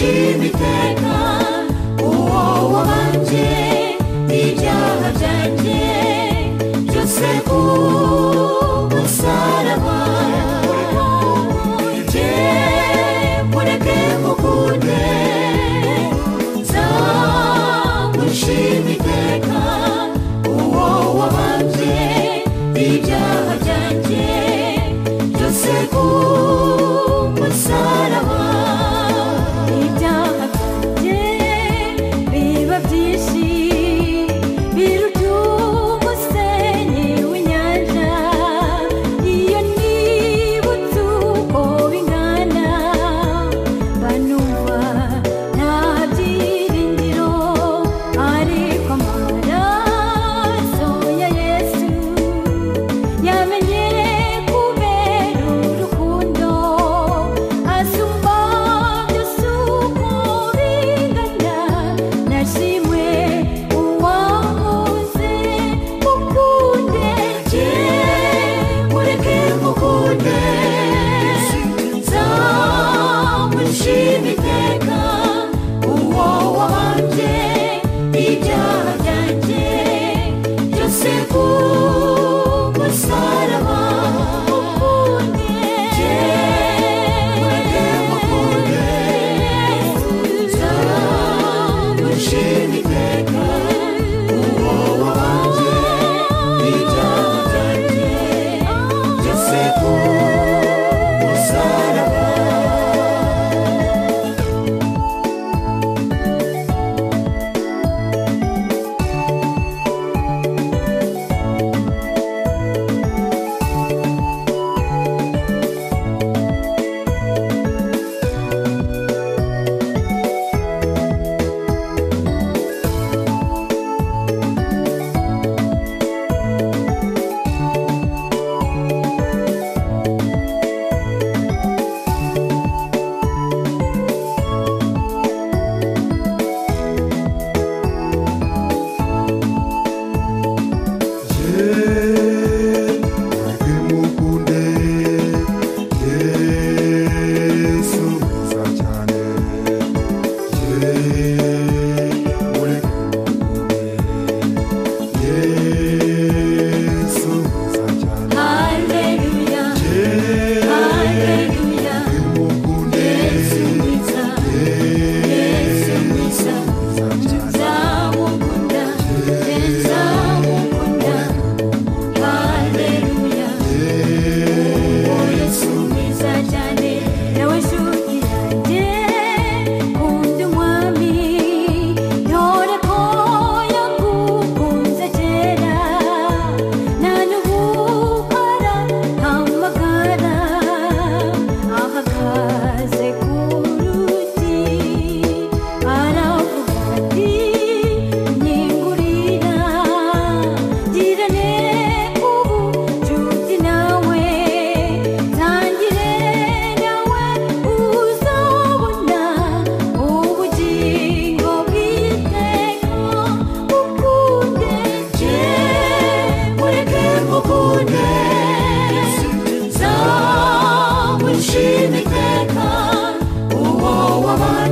iteka uwo wabanje ibyaha byanjye byose ku musaraba. Mureke mukunde nzamushima iteka uwo wabanje ibyaha byanjye byose ku musaraba. Ibyaha byanjye biba byinshi biruta umusenyi w'inyanja, iyo nibutse uko bingana banumva nta byiringiro, ariko amaraso ya Yesu yamenye kubera urukundo asumba byose uko bingana. Nashimwe uwahoze mukunde, mureke mukunde nzamushima iteka uwo wabanje ibyaha byanjye byose ku musaraba. Mureke mukunde nzamushima iteka uwo wabanje ibyaha byanjye byose ku musaraba. Nzamushima iteka uwo wabanje